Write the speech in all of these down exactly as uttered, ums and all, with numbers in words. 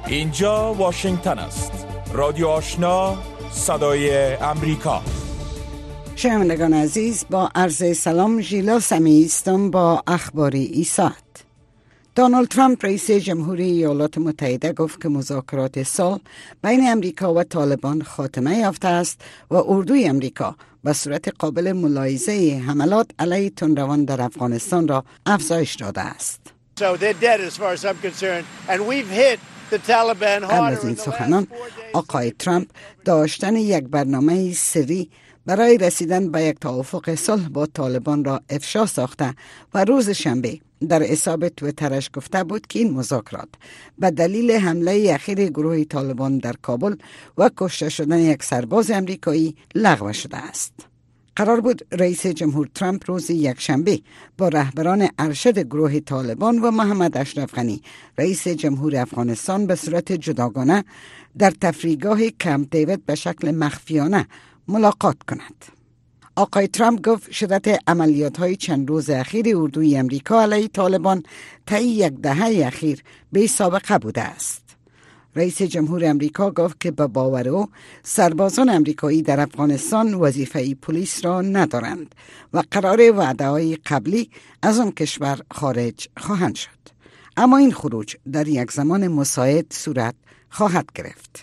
اینجا واشنگتن است. رادیو آشنا، صدای امریکا. شنوندگان عزیز، با عرض سلام ژیلا سمی هستم با اخبار ای ساعت. دونالد ترامپ رئیس جمهوری ایالات متحده گفت که مذاکرات صلح بین امریکا و طالبان خاتمه یافته است و اردوی امریکا به صورت قابل ملاحظه حملات علیه تندروان در افغانستان را افزایش داده است. So they're dead as far as I'm concerned and we've hit the Taliban harder. قبل از این سخنان آقای ترامپ داشتن یک برنامه سری برای رسیدن به یک توافق صلح با طالبان را افشا ساخته و روز شنبه در حساب توییترش گفته بود که این مذاکرات به دلیل حمله اخیر گروه طالبان در کابل و کشته شدن یک سرباز امریکایی لغو شده است. قرار بود رئیس جمهور ترامپ روز یکشنبه با رهبران ارشد گروه طالبان و محمد اشرف غنی رئیس جمهور افغانستان به صورت جداگانه در تفریحگاه کمپ دیوید به شکل مخفیانه ملاقات کند. آقای ترامپ گفت شدت عملیات‌های چند روز اخیر اردوی امریکا علیه طالبان طی یک دهه اخیر بی سابقه بوده است. رئیس جمهور امریکا گفت که به باور او سربازان امریکایی در افغانستان وظیفه پلیس را ندارند و قرار وعده‌های قبلی از آن کشور خارج خواهند شد. اما این خروج در یک زمان مساعد صورت خواهد گرفت.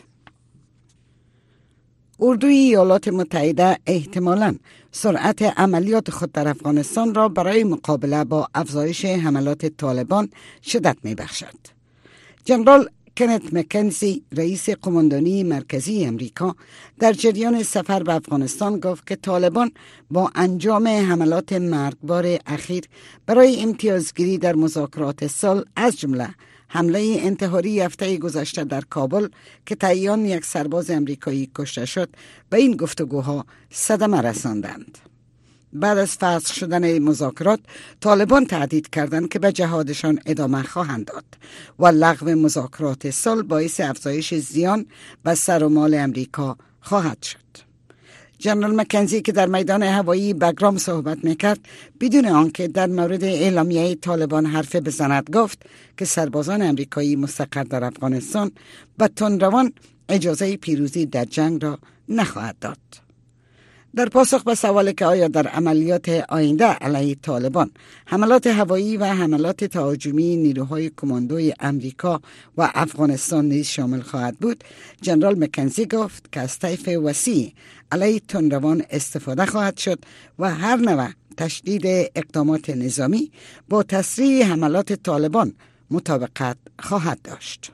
اردوی ایالات متحده احتمالاً سرعت عملیات خود در افغانستان را برای مقابله با افزایش حملات طالبان شدت می بخشد. جنرال کنت مکنزی رئیس قماندانی مرکزی امریکا در جریان سفر به افغانستان گفت که طالبان با انجام حملات مرگبار اخیر برای امتیازگیری در مذاکرات صلح از جمله حمله انتحاری هفته گذشته در کابل که طی آن یک سرباز امریکایی کشته شد به این گفتگوها صدمه رساندند. بعد از فسخ شدن مذاکرات طالبان تهدید کردند که به جهادشان ادامه خواهند داد و لغو مذاکرات صلح باعث افزایش زیان به سر و مال امریکا خواهد شد. جنرال مکنزی که در میدان هوایی بگرام صحبت میکرد بدون آنکه در مورد اعلامیه طالبان حرف بزند گفت که سربازان امریکایی مستقر در افغانستان به تندروان اجازه پیروزی در جنگ را نخواهد داد. در پاسخ به سوالی که آیا در عملیات آینده علیه طالبان حملات هوایی و حملات تهاجمی نیروهای کماندوی امریکا و افغانستان نیز شامل خواهد بود، جنرال مکنزی گفت که از طیف وسیع علیه تندروان استفاده خواهد شد و هر نوع تشدید اقدامات نظامی با تسریع حملات طالبان مطابقت خواهد داشت.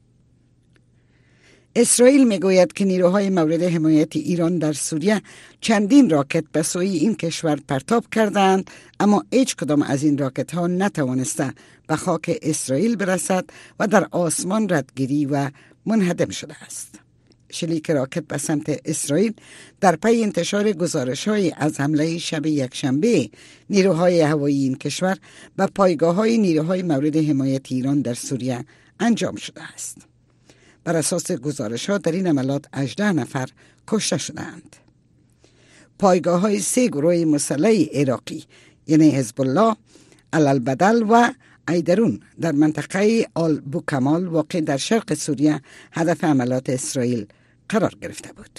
اسرائیل میگوید که نیروهای مورد حمایت ایران در سوریه چندین راکت به سوی این کشور پرتاب کردند، اما هیچ کدام از این راکت ها نتوانسته به خاک اسرائیل برسد و در آسمان ردگیری و منهدم شده است. شلیک راکت به سمت اسرائیل در پی انتشار گزارش های از حمله شب یکشنبه نیروهای هوایی این کشور به پایگاه های نیروهای مورد حمایت ایران در سوریه انجام شده است. بر اساس گزارش ها در این عملیات هجده نفر کشته شدند. پایگاه های سه گروه مسلح عراقی یعنی حزب الله، الالبدل و ایدرون در منطقه آل بوکمال واقع در شرق سوریه هدف عملیات اسرائیل قرار گرفته بود.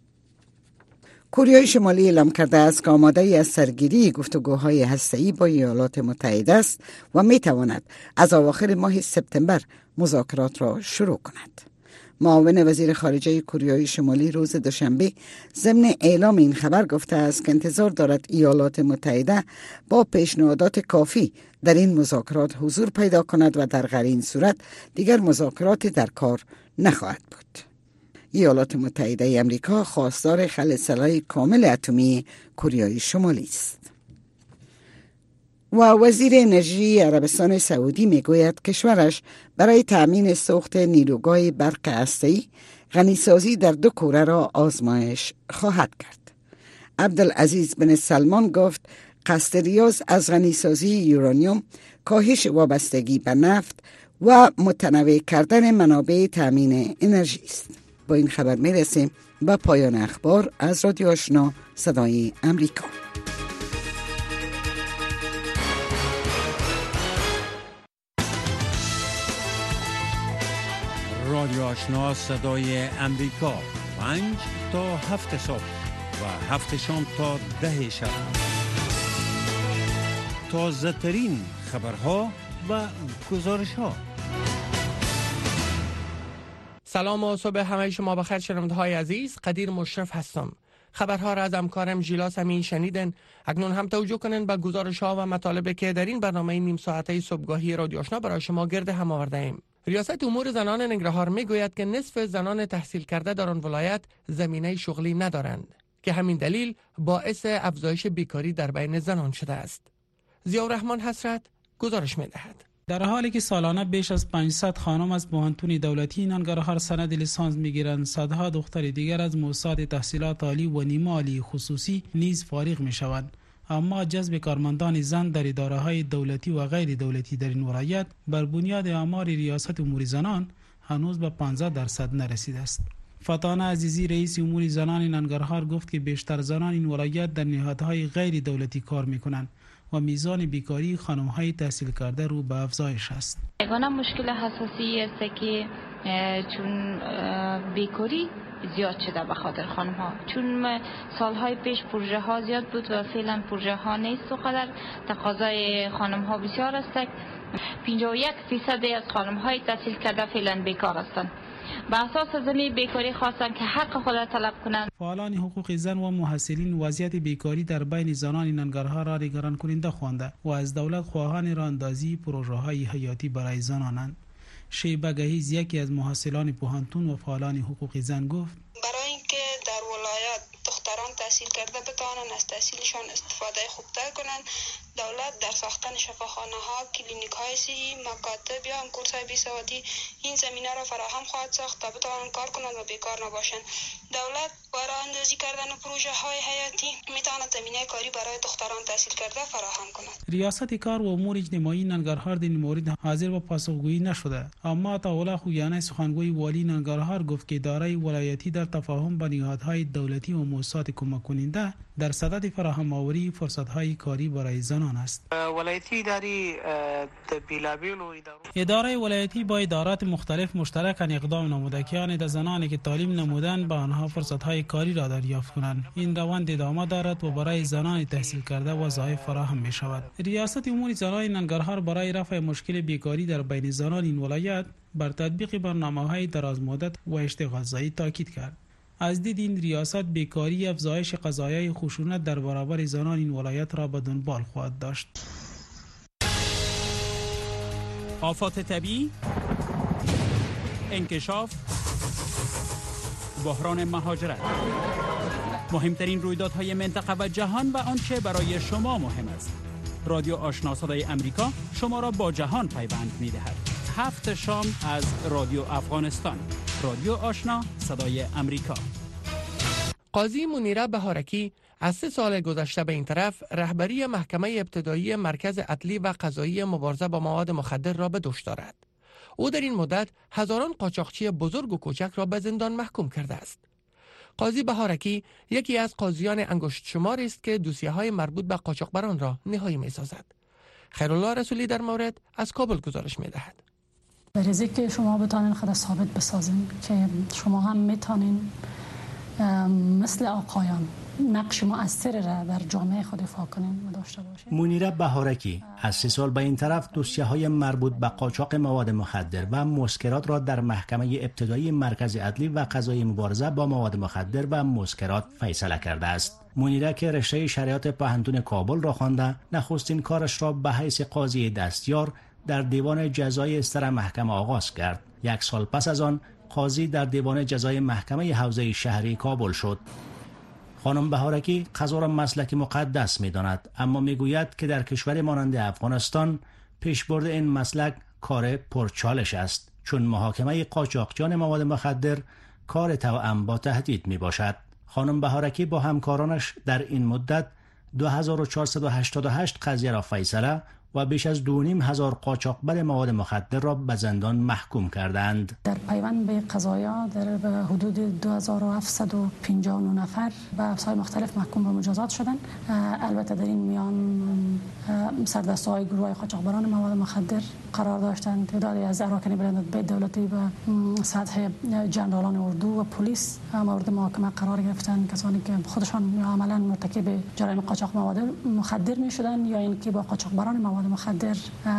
کره شمالی اعلام کرده است که آماده از سرگیری گفتگوهای هسته‌ای با ایالات متحده است و می تواند از اواخر ماه سپتامبر مذاکرات را شروع کند. معاون وزیر خارجه کره شمالی روز دوشنبه ضمن اعلام این خبر گفته است که انتظار دارد ایالات متحده با پیشنهادات کافی در این مذاکرات حضور پیدا کند و در غیر این صورت دیگر مذاکرات در کار نخواهد بود. ایالات متحده امریکا خواستار خلع سلاح کامل اتمی کره شمالی است. و وزیر انرژی عربستان سعودی میگوید کشورش برای تأمین سوخت نیروگاه برق هسته‌ای غنیسازی در دو کوره را آزمایش خواهد کرد. عبدالعزیز بن سلمان گفت قصد ریاض از غنیسازی یورانیوم، کاهش وابستگی به نفت و متنوع کردن منابع تأمین انرژی است. با این خبر میرسیم به پایان اخبار از رادیو آشنا صدای امریکا. رادیو آشنا صدای امریکا پنج تا هفت صبح و هفت شام تا ده شب. تازه ترین خبرها و گزارش ها. سلام و صبح همه شما بخیر شنونده های عزیز. قدیر مشرف هستم. خبرها را از همکارم ژیلاس امین شنیدن. اکنون هم توجه کنین به گزارش ها و مطالبی که در این برنامه نیم ساعته صبحگاهی رادیو آشنا برای شما گرد هم آورده ایم. ریاست امور زنان ننگرهار میگوید که نصف زنان تحصیل کرده در آن ولایت زمینه شغلی ندارند که همین دلیل باعث افزایش بیکاری در بین زنان شده است. ضیاءالرحمن حسرت گزارش می‌دهد. در حالی که سالانه بیش از پانصد خانم از پوهنتون دولتی ننگرهار سند لیسانس میگیرند، صدها دختر دیگر از موسسات تحصیلات عالی و نیمه عالی خصوصی نیز فارغ میشوند. اما جذب کارمندان زن در اداره‌های دولتی و غیر دولتی در این ولایت بر بنیاد آمار ریاست امور زنان هنوز به پانزده درصد نرسیده است. فطانه عزیزی رئیس امور زنان ننگرهار گفت که بیشتر زنان این ولایت در نهادهای غیر دولتی کار میکنند و میزان بیکاری خانم‌های تحصیل کرده رو به افزایش است. یگانه مشکل حساسی است که چون بیکاری زیاد شده به خاطر خانم‌ها، چون سالهای پیش پروژه ها زیاد بود و فعلا پروژه ها نیست و قدر تقاضای خانم‌ها بسیار است. پنجاه و یک درصد از خانم‌های تحصیل کرده فعلا بیکار هستند. به اساس زمین بیکاری خواستن که حق خود را طلب کنند. فعالان حقوق زن و محصلین وضعیت بیکاری در بین زنان ننگرهار را نگران کننده خوانده و از دولت خواهان راهاندازی پروژه‌های حیاتی برای زنانند. شیبه گهیز یکی از محصلان پوهنتون و فعالان حقوق زن گفت برای اینکه در ولایت دختران تحصیل کرده بتوانند از تحصیلشان استفاده خوبتر کنند، دولت در ساختن شفاخانه ها، کلینیک های صحی، مکاتب یا کورس های بیسوادی این زمینه را فراهم خواهد ساخت تا بتوانند کار کنند و بیکار نباشند. دولت با راه اندازی کردن پروژه های حیاتی میتواند زمینه کاری برای دختران تحصیل کرده فراهم کند. ریاست کار و امور اجتماعی ننگرهار در این مورد حاضر به پاسخگویی نشده، اما عطاالله خویانه سخنگوی والی ننگرهار گفت که اداره ولایتی در تفاهم با نهادهای دولتی و مؤسسات کمک کننده در صدد فراهم آوری فرصت‌های کاری برای زنان است. ولایتی اداری تبیلابیل و اداره ولایتی با ادارات مختلف مشترکاً اقدام نموده که آن زنانی که تعلیم نمودند به آنها فرصت‌های کاری را دریافت کنند. این روند ادامه دارد و برای زنان تحصیل کرده وظایف فراهم می شود. ریاست امور زنان ننگرهار برای رفع مشکل بیکاری در بین زنان این ولایت بر تطبیق برنامه‌های درازمدت و اشتغالزایی تاکید کرد. از دید این ریاست بیکاری افزایش قضایای خشونت در برابر زنان این ولایت را به دنبال خواهد داشت. آفات طبیعی، انکشاف، بحران مهاجرت، مهمترین رویدادهای منطقه و جهان و آنچه برای شما مهم است. رادیو آشنا صدای امریکا شما را با جهان پیوند می‌دهد. هفت شام از رادیو افغانستان. رادیو آشنا صدای امریکا. قاضی منیره بهارکی از سه سال گذشته به این طرف رهبری محکمه ابتدایی مرکز عدلی و قضایی مبارزه با مواد مخدر را به دوش دارد. او در این مدت هزاران قاچاقچی بزرگ و کوچک را به زندان محکوم کرده است. قاضی بهارکی یکی از قاضیان انگشت شماری است که دوسیه‌های مربوط به قاچاقبران را نهایی می‌سازد. خیرالله رسولی در مورد از کابل گزارش می‌دهد. در ازی که شما بتانین خود ثابت بسازین که شما هم میتونین مثل آقایان نقش مؤثر را در جامعه خود ایفا کنین و داشته باشین. منیره بهارکی از سه سال به این طرف دوسیه‌های مربوط به قاچاق مواد مخدر و مسکرات را در محکمه ابتدایی مرکز عدلی و قضایی مبارزه با مواد مخدر و مسکرات فیصله کرده است. منیره که رشته شریعت پوهنتون کابل را خوانده، نخستین کارش را به حیث قاضی دستیار در دیوان جزای استر محکمه آغاز کرد. یک سال پس از آن قاضی در دیوان جزای محکمه حوزه شهری کابل شد. خانم بهارکی قضا را مسلک مقدس می‌داند، اما می‌گوید که در کشور مانند افغانستان پیشبرد این مسلک کار پرچالش است، چون محاکمه قاچاقچیان مواد مخدر کار توأم با تهدید میباشد. خانم بهارکی با همکارانش در این مدت دو هزار و چهارصد و هشتاد و هشت قضیه را فیصله و بیش از دو نیم هزار قاچاقبر مواد مخدر را به زندان محکوم کردند. در پیوند به قضایا در حدود دو هزار و هفتصد و پنجاه و نه نفر به افسای مختلف محکوم به مجازات شدند. البته در این میان سردسته‌های گروه قاچاقبران مواد مخدر قرار داشتند. تعدادی از اراکین بلندیت دولتی و سطح جنرالان اردو و پلیس مورد محاکمه قرار گرفتند، کسانی که خودشان یا عملاً مرتکب جرایم قاچاق مواد مخدر می‌شدند یا اینکه با قاچاقبران مواد مخدر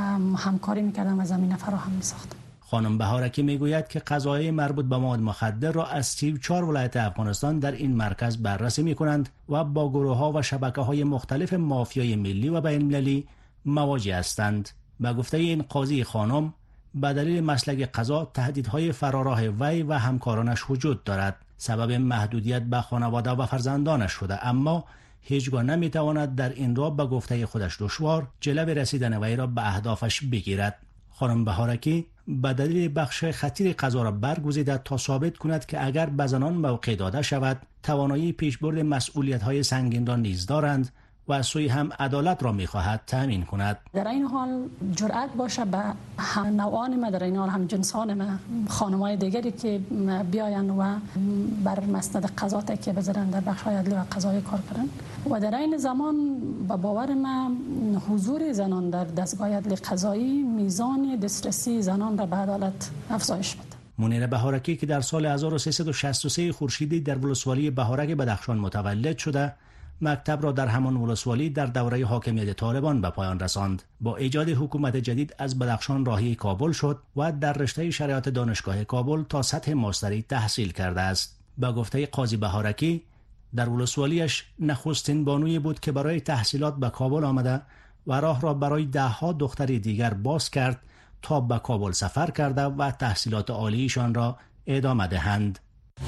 همکاری می‌کردند و زمینه فراهم می‌ساختند. خانم بهارکی میگوید که قضایای مربوط به مواد مخدر را از سی و چهار ولایت افغانستان در این مرکز بررسی می‌کنند و با گروه‌ها و شبکه‌های مختلف مافیای ملی و بین‌المللی مواجه هستند. به گفته این قاضی خانم، به دلیل مسلک قضا تهدیدهای فراراه وی و همکارانش وجود دارد. سبب محدودیت به خانواده و فرزندانش شده، اما هیچگاه نمیتواند در این راه به گفته خودش دشوار جلوی رسیدن وی را به اهدافش بگیرد. خانم بهارکی به دلیل بخش خطیر قضا را برگزیده تا ثابت کند که اگر به زنان موقع داده شود توانایی پیشبرد مسئولیت‌های سنگین را نیز دارند و از سوی هم عدالت را می‌خواهد تامین کند. در این حال جرأت باشه به هم نوعان ما، در این حال هم جنسان ما، خانم‌های دیگری که بیاین و بر مسند قضا تکیه بذارن در بخش‌های عدلی و قضایی کار کنن و در این زمان به باور ما حضور زنان در دستگاه عدلی قضایی میزان دسترسی زنان را به عدالت افزایش بده. منیر بهارکی که در سال هزار و سیصد و شصت و سه خورشیدی در ولسوالی بهارک بدخشان متولد شده، مکتب را در همان ولسوالی در دوره حاکمیت طالبان به پایان رساند. با ایجاد حکومت جدید از بدخشان راهی کابل شد و در رشته شریعت دانشگاه کابل تا سطح ماستری تحصیل کرده است. به گفته قاضی بهارکی، در ولسوالیش نخستین بانویی بود که برای تحصیلات به کابل آمده و راه را برای دهها دختر دیگر باز کرد تا به کابل سفر کرده و تحصیلات عالیشان را ادامه دهند.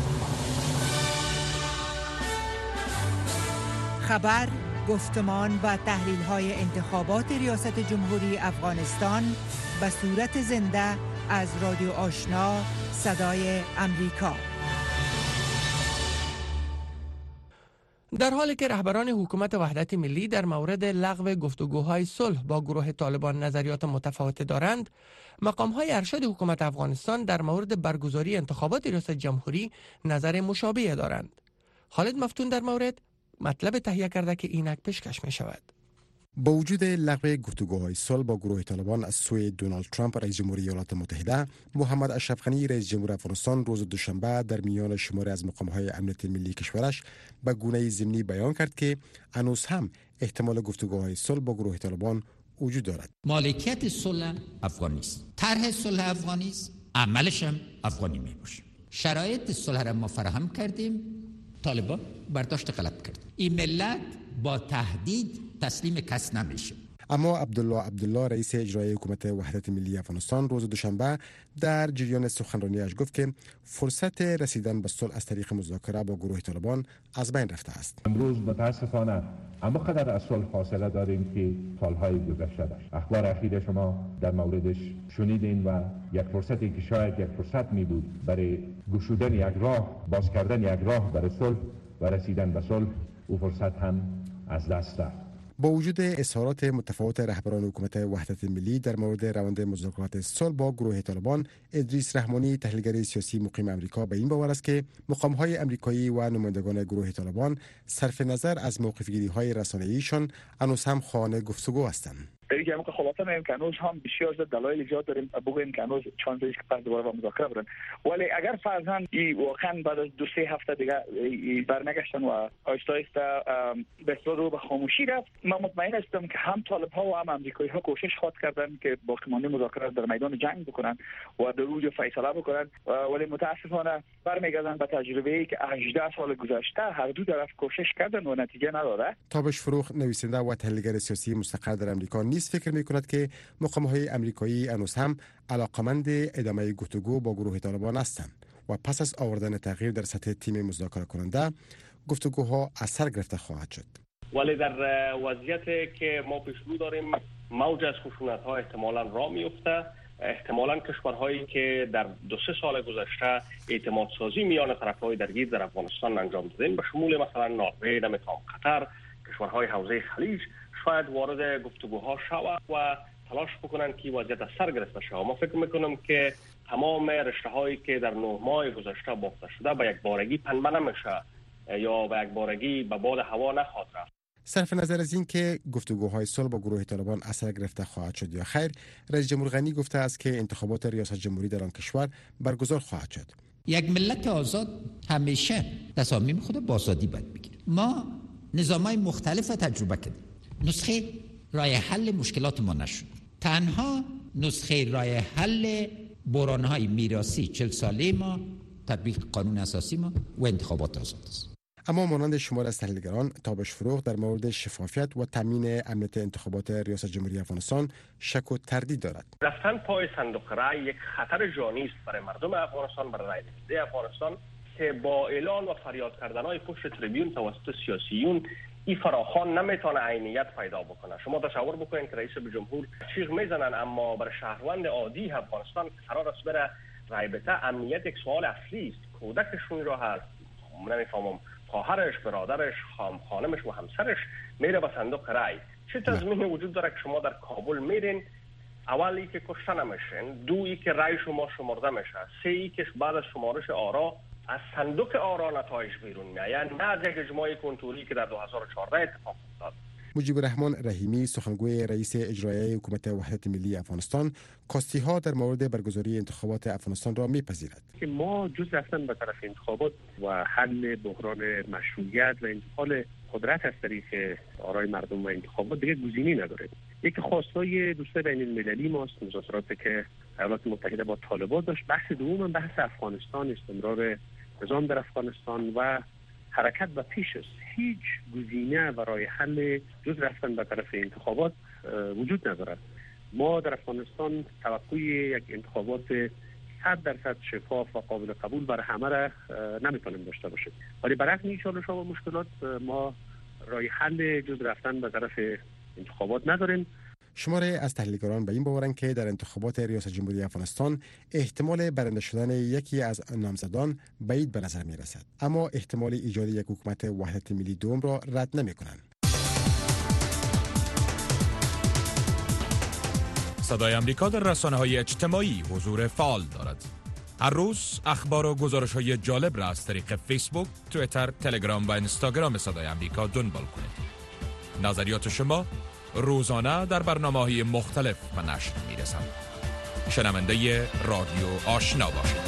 خبر، گفتمان و تحلیل‌های انتخابات ریاست جمهوری افغانستان به صورت زنده از رادیو آشنا صدای امریکا. در حالی که رهبران حکومت وحدت ملی در مورد لغو گفتگوهای صلح با گروه طالبان نظریات متفاوت دارند، مقام‌های ارشد حکومت افغانستان در مورد برگزاری انتخابات ریاست جمهوری نظر مشابه دارند. خالد مفتون در مورد مطلب تهیه کرده که اینک پیشکش می شود. با وجود لغو گفتگوهای صلح با گروه طالبان از سوی دونالد ترامپ رئیس جمهوری ایالات متحده، محمد اشرف غنی رئیس جمهور افغانستان روز دوشنبه در میان شماری از مقام‌های امنیت ملی کشورش به گونه ضمنی بیان کرد که هنوز هم احتمال گفتگوهای صلح با گروه طالبان وجود دارد. مالکیت صلح افغانی است، طرح صلح افغانی است، عملش هم افغانی میباشه. شرایط صلح را ما فراهم کردیم، طالبان برداشت غلط کرد. این ملت با تهدید تسلیم کس نمیشه. اما عبدالله عبدالله رئیس اجرایی حکومت وحدت ملی افغانستان روز دوشنبه در جریان سخنرانیش گفت که فرصت رسیدن به صلح از طریق مذاکره با گروه طالبان از بین رفته است. امروز متاسفانه اما قدر از صلح فاصله داریم که سالهای گذشته داشت. اخبار اخیر شما در موردش شنیدین و یک فرصتی که شاید یک فرصت می بود برای گشودن یک راه، باز کردن یک راه برای صلح و رسیدن به صلح، او فرصت هم از دست رفت. با وجود اظهارات متفاوت رهبران حکومت وحدت ملی در مورد روند مذاکرات صلح با گروه طالبان، ادریس رحمانی تحلیلگر سیاسی مقیم امریکا به این باور است که مقام‌های امریکایی و نمایندگان گروه طالبان صرف نظر از موقف‌گیری‌های رسانه‌ایشان هنوز هم خواهان گفتگو هستند. دیگه هم که خلاصه میگم که هنوز هم بسیار زیاد دلایل ایجاد داریم بگوییم که هنوز چانس است که پس دوباره با مذاکره برن، ولی اگر فرضاً ای واقعا بعد از دو سه هفته دیگه برنگشتن و آیسته آیسته به اصطلاح رو به خاموشی رفت، من مطمئن هستم که هم طالب ها و هم امریکایی ها کوشش خواهد کردن که باقی مانده مذاکره در میدان جنگ بکنن و در اوج فیصله بکنن، ولی متاسفانه برمیگردن به تجربه‌ای که هجده سال گذشته هر دو طرف کوشش کردن و نتیجه نداده. تابش فروخ نویسنده و تحلیلگر سیاسی مستقر در امریکا نیز فکر می‌کند که مقام‌های امریکایی هنوز هم علاقمند ادامه گفتگو با گروه طالبان هستند و پس از آوردن تغییر در سطح تیم مذاکره کننده گفتگوها اثر گرفته خواهد شد. ولی در وضعیتی که ما پیش رو داریم موج از خشونت‌ها احتمالاً راه میفته، احتمالاً کشورهایی که در دو سه سال گذشته اعتماد سازی میان طرف‌های درگیر در افغانستان انجام دادن به شمول مثلا نروژ، نمیتونم قطر، کشورهای حوزه خلیج شاید وارد گفتگوها شود و تلاش بکنن که وضعیت از سر گرفته شود. ما فکر میکنم که تمام رشته هایی که در نه ماه گذشته بافته شده به یک بارگی پنبه نمیشه یا به یک بارگی به باد هوا نخواهد رفت. صرف نظر از این که گفتگوهای صلح با گروه طالبان اثر گرفته خواهد شد یا خیر، رئیس جمهور غنی گفته است که انتخابات ریاست جمهوری در آن کشور برگزار خواهد شد. یک ملت آزاد همیشه تصامیم خود با آزادی باید بگیره. ما نظام‌های مختلف تجربه کردیم. نسخه راه حل مشکلات ما نشد. تنها نسخه راه حل بحران‌های میراثی چهل ساله ما تطبیق قانون اساسی ما و انتخابات آزاد است. اما مانند شمار از تحلیلگران، تابش فروغ در مورد شفافیت و تامین امنیت انتخابات ریاست جمهوری افغانستان شک و تردید دارد. رفتن پای صندوق رای یک خطر جانی است برای مردم افغانستان، برای رای دهنده افغانستان که با اعلان و فریاد کردن‌های پشت تریبیون توسط سیاسیون این فراخوان نمیتونه عینیت پیدا بکنه. شما تصور بکنید که رئیس جمهور چیغ میزنن، اما برای شهروند عادی افغانستان که قرار است بره رای بده، امنیت یک سوال اصلی است. کودکشون را هست، نمیفهمم خواهرش، برادرش، خانمش و همسرش میره به صندوق رای. چه تضمینی وجود داره که شما در کابل میرین، اولی که کشته نمیشین، دویی که رای شما شمرده میشه، سه‌ای که بعد از شمارش آرا از صندوق آرا نتایج بیرون میاد، نه از یک اجماع کنتوری که در دو هزار و چهارده اتفاق افتاد. مجیب الرحمن رحیمی، سخنگوی رئیس اجرایی حکومت وحدت ملی افغانستان، کاستی ها در مورد برگزاری انتخابات افغانستان را میپذیرد. که ما جز رفتن به طرف انتخابات و حل بحران مشروعیت و انتقال قدرت از طریق آرای مردم و انتخابات دیگه گزینه‌ای نداره. یکی خواستای دوستای بین المللی ماست، مذاکراتی که ایالات متحده با طالبان داشت. بحث دوم بحث افغانستان، استمرار نظام در افغانستان و حرکت به پیش است. هیچ گزینه برای حل جز رفتن به طرف انتخابات وجود ندارد. ما در افغانستان توقع یک انتخابات صد درصد شفاف و قابل قبول برای همه را نمیتونیم داشته باشیم، ولی برعکس این چالش ها و مشکلات ما راه حل جز رفتن به طرف انتخابات نداریم. شماره از تحلیلگران به این باورند که در انتخابات ریاست جمهوری افغانستان احتمال برنده شدن یکی از نامزدان بعید به نظر می رسد، اما احتمال ایجاد یک حکومت وحدت ملی دوم را رد نمی کنند. صدای امریکا در رسانه‌های اجتماعی حضور فعال دارد. هر روز اخبار و گزارش‌های جالب را از طریق فیسبوک، توییتر، تلگرام و اینستاگرام صدای امریکا دنبال کنید. نظریات شما روزانه در برنامه‌های مختلف به نشر می‌رسند. شنونده رادیو آشنا باشید.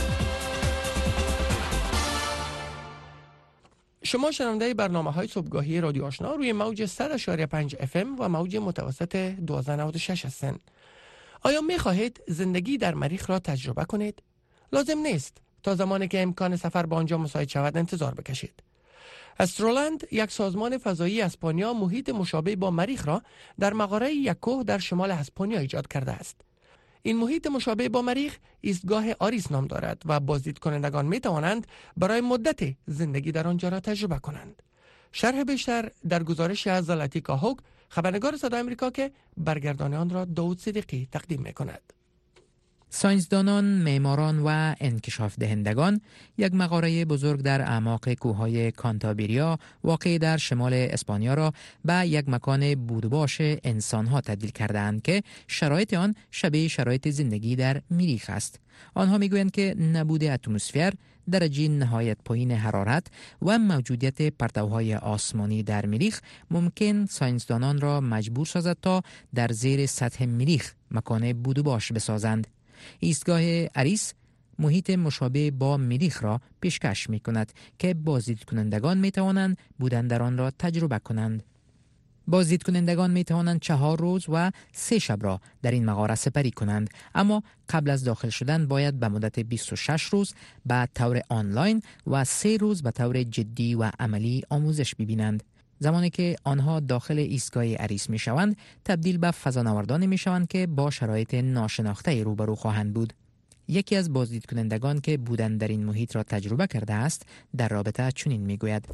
شما شنونده برنامه‌های صبحگاهی رادیو آشنا روی موج صد و شش و پنج اف ام و موج متوسط دوازده نود و شش هستند. آیا می‌خواهید زندگی در مریخ را تجربه کنید؟ لازم نیست تا زمانی که امکان سفر به آنجا مساعد شود انتظار بکشید. استرولند، یک سازمان فضایی اسپانیا، محیط مشابه با مریخ را در مغاره یک کوه در شمال اسپانیا ایجاد کرده است. این محیط مشابه با مریخ ایستگاه آریس نام دارد و بازدید کنندگان می توانند برای مدت زندگی در آنجا را تجربه کنند. شرح بیشتر در گزارشی از زلاتیکا هوگ، خبرنگار صدای آمریکا که برگردانی آن را داود صدیقی تقدیم می کند. ساینسدانان، معماران و انکشاف دهندگان یک مغاره بزرگ در اعماق کوههای کانتابریا واقع در شمال اسپانیا را به یک مکان بودباش انسانها تبدیل کردند که شرایط آن شبیه شرایط زندگی در مریخ است. آنها میگویند که نبود اتمسفر، درجه نهایت پایین حرارت و موجودیت پرتوهای آسمانی در مریخ ممکن ساینسدانان را مجبور سازد تا در زیر سطح مریخ مکان بودباش بسازند. ایستگاه آریس محیط مشابه با مریخ را پیشکش می کند که بازدید کنندگان می توانند بودن در آن را تجربه کنند. بازدید کنندگان می توانند چهار روز و سه شب را در این مغاره سپری کنند، اما قبل از داخل شدن باید به مدت بیست و شش روز به طور آنلاین و سه روز به طور جدی و عملی آموزش ببینند. زمانی که آنها داخل ایستگاه آریس می شوند، تبدیل به فضانوردانی می شوند که با شرایط ناشناخته روبرو خواهند بود. یکی از بازدید کنندگان که بودن در این محیط را تجربه کرده است در رابطه چنین می گوید: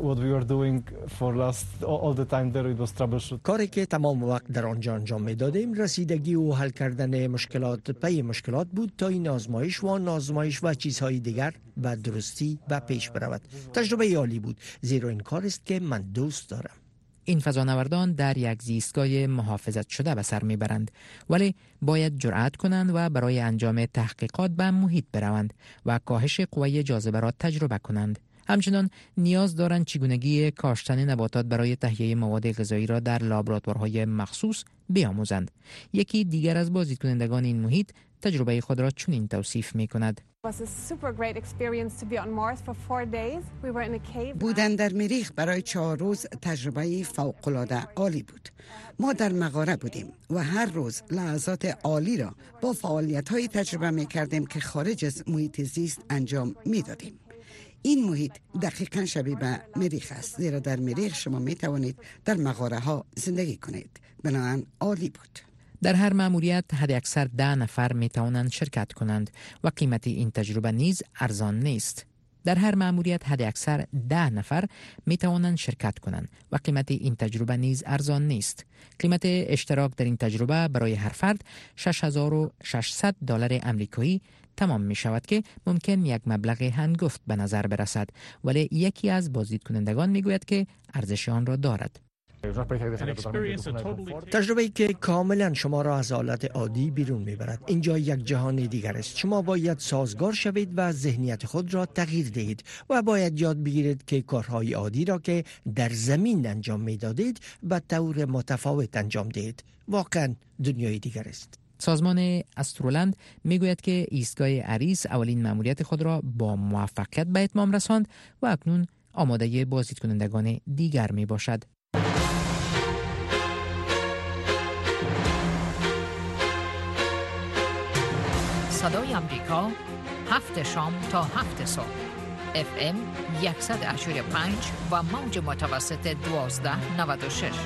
کاری که تمام وقت در آنجا انجام می دادیم رسیدگی و حل کردن مشکلات پی مشکلات بود تا این آزمایش و نازمایش و چیزهای دیگر و درستی و پیش برود. تجربه عالی بود، زیرا این کار است که من دوست دارم. این فضانوردان در یک زیستگاه محافظت شده به سر میبرند، ولی باید جرأت کنند و برای انجام تحقیقات به محیط بروند و کاهش قوه جاذبه را تجربه کنند. همچنان نیاز دارند چگونگی کاشتن نباتات برای تهیه مواد غذایی را در لابراتوارهای مخصوص بیاموزند. یکی دیگر از بازدیدکنندگان این محیط تجربه خود را چنین توصیف می کند. بودن در مریخ برای چهار روز تجربه فوق‌العاده عالی بود. ما در مغاره بودیم و هر روز لحظات عالی را با فعالیت‌های تجربه می‌کردیم که خارج از محیط زیست انجام می‌دادیم. این محیط دقیقاً شبیه به مریخ است، زیرا در مریخ شما می‌توانید در مغاره ها زندگی کنید. بنابراین عالی بود. در هر مأموریت حد اکثر ده نفر می توانند شرکت کنند و قیمت این تجربه نیز ارزان نیست. در هر مأموریت حد اکثر ده نفر می توانند شرکت کنند و قیمت این تجربه نیز ارزان نیست. قیمت اشتراک در این تجربه برای هر فرد شش هزار و ششصد دلار آمریکایی تمام می شود که ممکن یک مبلغ هنگفت به نظر برسد، ولی یکی از بازدیدکنندگان می گوید که ارزش آن را دارد. تجربه‌ای که کاملا شما را از حالت عادی بیرون میبرد. اینجا یک جهان دیگر است. شما باید سازگار شوید و ذهنیت خود را تغییر دهید و باید یاد بگیرید که کارهای عادی را که در زمین انجام میدادید به طور متفاوت انجام دهید. واقعا دنیای دیگر است. سازمان استرولند میگوید که ایستگاه اریس اولین مأموریت خود را با موفقیت به اتمام رساند و اکنون آماده بازدیدکنندگان دیگر می باشد. صدای امریکا، هفت شام تا هفت صبح، اف ام صد و هشتاد و پنج و موج متوسط دوازده نود و شش.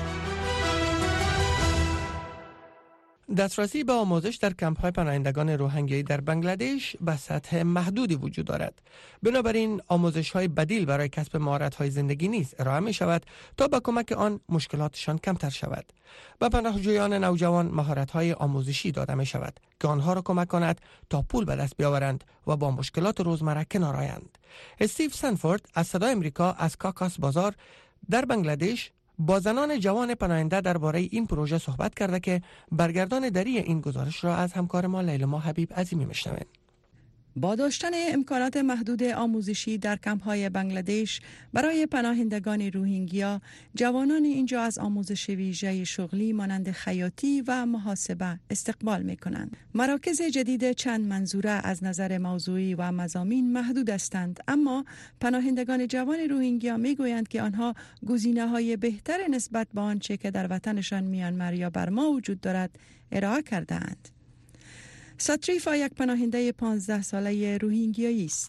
دسترسی به آموزش در کمپ‌های پناهندگان روهینگیایی در بنگلادش به سطح محدودی وجود دارد. بنابراین آموزش‌های بدیل برای کسب مهارت‌های زندگی نیز ارائه می‌شود تا با کمک آن مشکلاتشان کمتر شود. به پناهجویان نوجوان مهارت‌های آموزشی داده می‌شود که آنها را کمک کند تا پول به دست بیاورند و با مشکلات روزمره کنار آیند. استیو سنفورد از صدای امریکا از کاکاس بازار در بنگلادش با زنان جوان پناهنده درباره این پروژه صحبت کرده که برگردان دری این گزارش را از همکار ما لیلا حبیب عظیمی میشنویم. با داشتن امکانات محدود آموزشی در کمپ‌های بنگلادش برای پناهندگان روهینگیا، جوانان اینجا از آموزش ویژه شغلی مانند خیاطی و محاسبه استقبال می‌کنند. مراکز جدید چند منظوره از نظر موضوعی و مضامین محدود هستند، اما پناهندگان جوان روهینگیا می‌گویند که آنها گزینه‌های بهتر نسبت به آنچه که در وطنشان میانمار یا برما وجود دارد ارائه کرده‌اند. ساتریفا یک پناهنده پانزده ساله روهینگیایی است.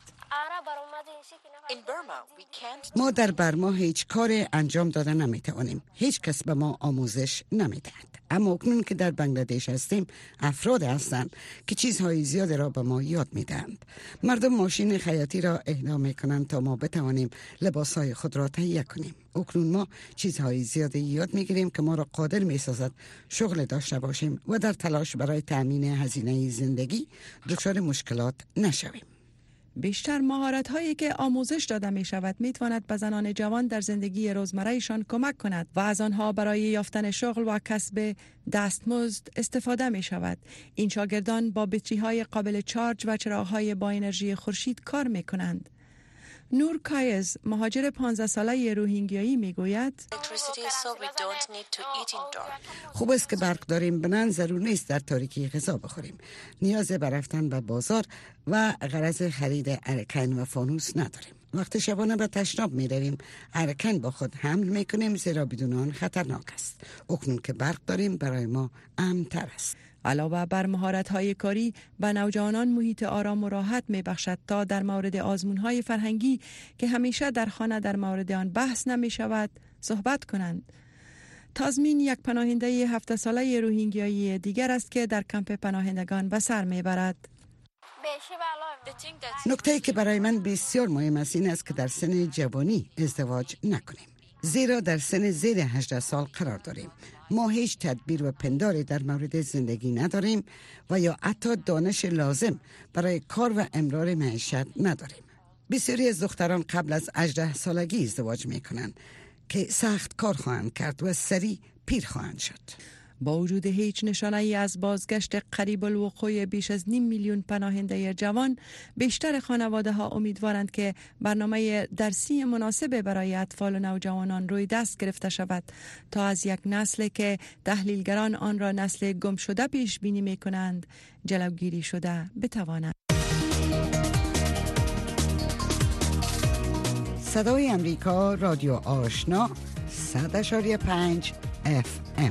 ما در برما هیچ کار انجام داده نمیتوانیم. هیچ کس به ما آموزش نمیدهد. اما اکنون که در بنگلادش هستیم، افراد هستند که چیزهای زیاد را به ما یاد میدهند. مردم ماشین خیاطی را اهدا میکنند تا ما بتوانیم لباسهای خود را تهیه کنیم. اکنون ما چیزهای زیادی یاد میگیریم که ما را قادر میسازد شغل داشته باشیم و در تلاش برای تأمین هزینه زندگی دچار مشکلات نشویم. بیشتر مهارت هایی که آموزش داده می شود می تواند به زنان جوان در زندگی روزمرهشان کمک کند و از آنها برای یافتن شغل و کسب دستمزد استفاده می شود. این شاگردان با بطری های قابل چارج و چراغ های با انرژی خورشید کار می کنند. نور کایز، مهاجر پانزده ساله روهینگیایی می گوید خوب است که برق داریم، بنان ضرور نیست در تاریکی غذا بخوریم. نیاز به رفتن به بازار و غرض خرید ارکن و فانوس نداریم. وقتی شبانه به تشناب می رویم، ارکن با خود حمل می کنیم، زیرا بدون آن خطرناک است. اکنون که برق داریم برای ما امن‌تر است. علاوه بر مهارت‌های کاری، به نوجوانان محیط آرام و راحت می‌بخشد تا در مورد آزمون‌های فرهنگی که همیشه در خانه در مورد آن بحث نمی‌شود صحبت کنند. تازمین یک پناهنده هفده ساله روهینگیایی دیگر است که در کمپ پناهندگان به سر می‌برد. نکته‌ای که برای من بسیار مهم است این است که در سن جوانی ازدواج نکنیم، زیرا در سن زیر هجده سال قرار داریم. ما هیچ تدبیر و پنداری در مورد زندگی نداریم و یا حتی دانش لازم برای کار و امرار معیشت نداریم. بسیاری از دختران قبل از هجده سالگی ازدواج می کنند. که سخت کار خواهند کرد و سریع پیر خواهند شد. با وجود هیچ نشانه ای از بازگشت قریب الوقوع بیش از نیم میلیون پناهنده جوان، بیشتر خانواده ها امیدوارند که برنامه درسی مناسب برای اطفال و نوجوانان روی دست گرفته شود تا از یک نسل که تحلیلگران آن را نسل گم شده پیش بینی می کنند جلوگیری شده بتواند. صدای امریکا، رادیو آشنا، صد اشاری پنج اف ام.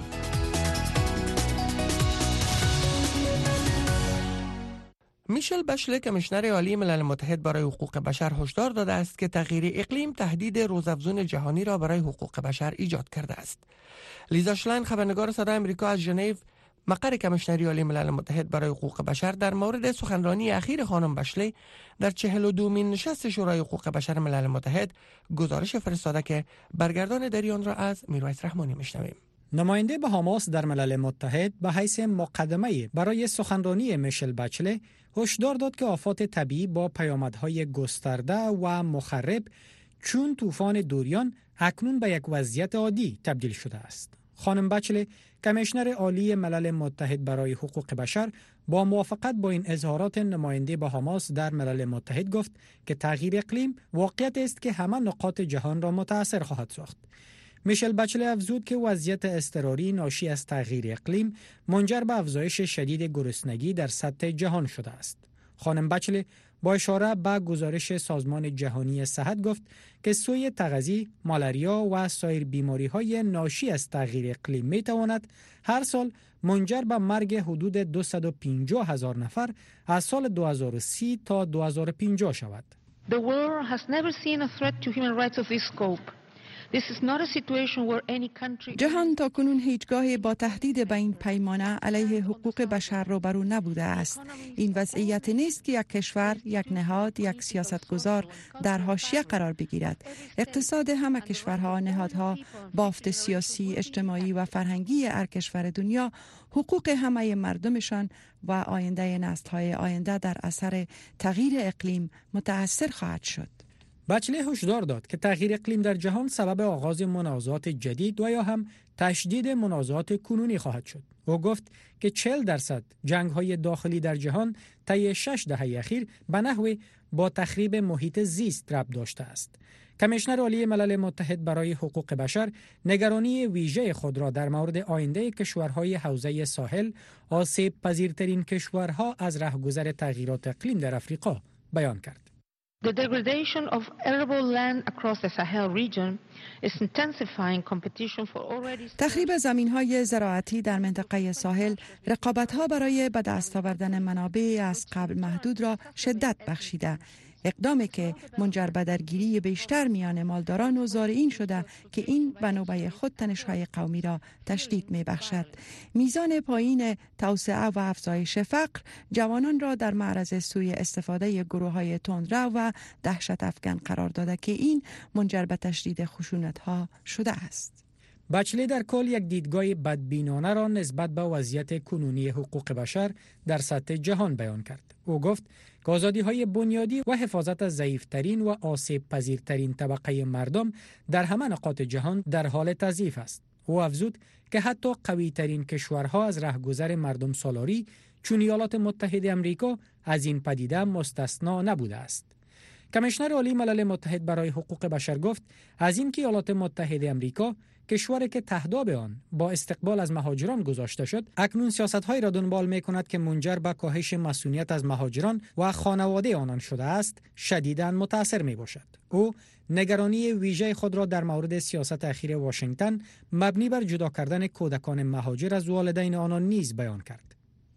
میشل بشله کمیشنر عالی ملل متحد برای حقوق بشر هشدار داده است که تغییر اقلیم تهدید روزافزون جهانی را برای حقوق بشر ایجاد کرده است. لیزا شلاین، خبرنگار صدای آمریکا از ژنو، مقر کمیشنری عالی ملل متحد برای حقوق بشر، در مورد سخنرانی اخیر خانم بشله در چهل و دومین نشست شورای حقوق بشر ملل متحد گزارش فرستاده که برگردان در آن را از میرویس رحمانی میشنویم. نماینده بهاماس در ملل متحد به حیث مقدمه برای سخنرانی میشل بچله هشدار داد که آفات طبیعی با پیامدهای گسترده و مخرب چون طوفان دوریان اکنون به یک وضعیت عادی تبدیل شده است. خانم بچله، کمیشنر عالی ملل متحد برای حقوق بشر، با موافقت با این اظهارات نماینده بهاماس در ملل متحد گفت که تغییر اقلیم واقعیت است که همه نقاط جهان را متاثر خواهد ساخت. میشل بچله افزود که وضعیت اضطراری ناشی از تغییر اقلیم منجر به افزایش شدید گرسنگی در سطح جهان شده است. خانم بچله با اشاره به گزارش سازمان جهانی صحت گفت که سوی تغذی، مالاریا و سایر بیماری‌های ناشی از تغییر اقلیم می‌تواند هر سال منجر به مرگ حدود دویست و پنجاه هزار نفر از سال دو هزار و سی تا دو هزار و پنجاه شود. The world has never seen a threat to human rights of this scope. This is not a situation where any country... جهان تا کنون هیچگاه با تهدید به این پیمانه علیه حقوق بشر روبرو نبوده است. این وضعیت نیست که یک کشور، یک نهاد، یک سیاستگزار در حاشیه قرار بگیرد. اقتصاد همه کشورها، نهادها، بافت سیاسی، اجتماعی و فرهنگی هر کشور دنیا، حقوق همه مردمشان و آینده نسل‌های آینده در اثر تغییر اقلیم متأثر خواهد شد. بچله هشدار داد که تغییر اقلیم در جهان سبب آغاز منازعات جدید و یا هم تشدید منازعات کنونی خواهد شد. او گفت که چهل درصد جنگ‌های داخلی در جهان طی شش دهه اخیر به نحوی با تخریب محیط زیست ربط داشته است. کمیشنر عالی ملل متحد برای حقوق بشر نگرانی ویژه خود را در مورد آینده کشورهای حوزه ساحل، آسیب پذیرترین کشورها از رهگذر تغییرات اقلیم در افریقا بیان کرد. The degradation of arable land across the Sahel region is intensifying competition for already... تخریب زمین‌های زراعتی در منطقه ساحل رقابت‌ها برای به دست آوردن منابع از قبل محدود را شدت بخشیده. اقدامی که منجر به درگیری بیشتر میان مالداران و زارعین شده که این به نوبه خود تنش‌های قومی را تشدید می‌بخشد. میزان پایین توسعه و افزایش فقر جوانان را در معرض سوء استفاده گروه‌های تندرو و دهشت افکن قرار داده که این منجر به تشدید خشونت‌ها شده است. بچله در کل یک دیدگاه بدبینانه را نسبت به وضعیت کنونی حقوق بشر در سطح جهان بیان کرد. او گفت که آزادی‌های بنیادی و حفاظت از ضعیف‌ترین و آسیب پذیرترین طبقه مردم در همه نقاط جهان در حال تضعیف است. او افزود که حتی قوی‌ترین کشورها از رهگذر مردم سالاری چون ایالات متحده آمریکا از این پدیده مستثنا نبوده است. کمیشنر عالی ملل متحد برای حقوق بشر گفت از اینکه ایالات متحده آمریکا، کشوری که تهداب آن با استقبال از مهاجران گذاشته شد، اکنون سیاست‌هایی را دنبال می‌کند که منجر به کاهش مسئولیت از مهاجران و خانواده آنان شده است، شدیداً متأثر می‌باشد. او نگرانی ویژه خود را در مورد سیاست اخیر واشنگتن مبنی بر جدا کردن کودکان مهاجر از والدین آنان نیز بیان کرد.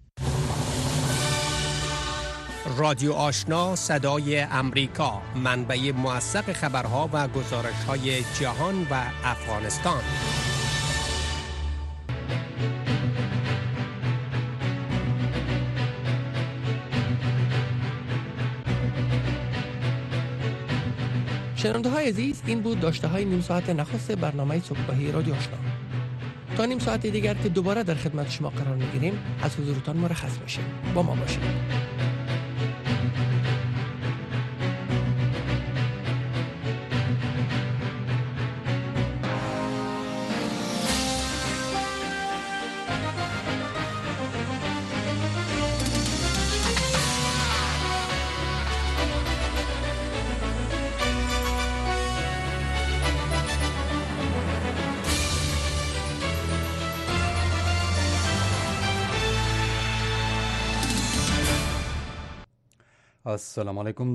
رادیو آشنا، صدای امریکا، منبع موثق خبرها و گزارش‌های جهان و افغانستان. شنونده های عزیز، این بود داشته های نیم ساعت نخست برنامه صبحگاهی رادیو آشنا. تا نیم ساعت دیگر که دوباره در خدمت شما قرار میگیریم، از حضورتان مرخص میشیم. با ما باشید. السلام علیکم.